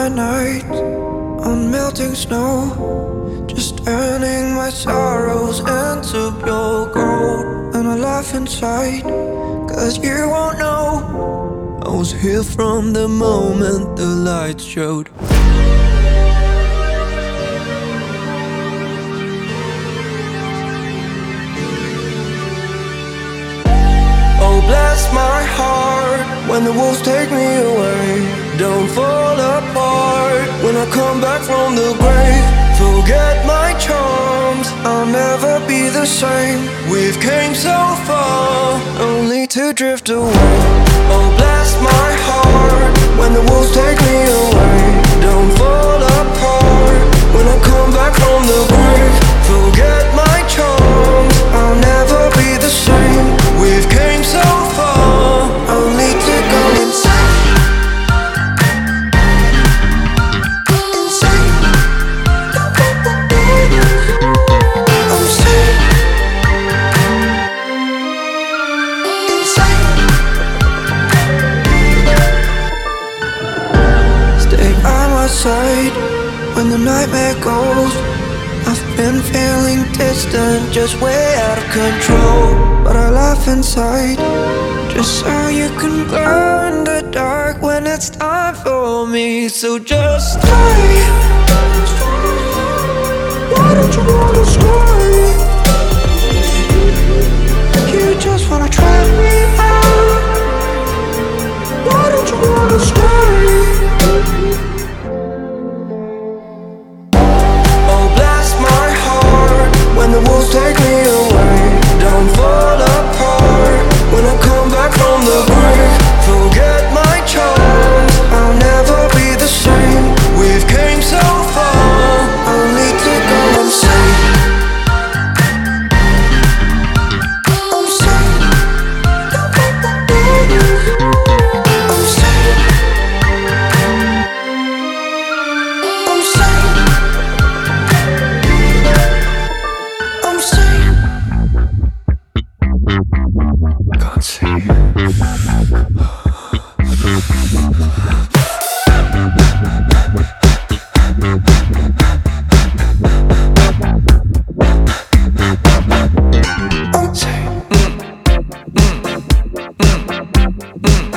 nights on melting snow, just turning my sorrows into pure gold. And I laugh inside, cause you won't know I was here from the moment the lights showed. Oh, bless my heart when the wolves take me away. Don't fall apart when I come back from the grave. Forget my charms, I'll never be the same. We've came so far, only to drift away. Oh, bless my heart when the wolves take me away. Don't fall apart when I come back from the grave. Forget my charms, I'll never be the same. We've came so far, only to go insane. Side when the nightmare goes. I've been feeling distant, just way out of control. But I laugh inside, just so you can glow in the dark when it's time for me. So just stay. Why don't you wanna stay? You just wanna trap me out. Why don't you wanna stay? When the wolves take me away, don't fall apart when I come back from the grave. Forget my charms, I'll never be the same. We've came so far, only to go insane. I'm sane. I'm sane. I'm sane. Can't see. I'm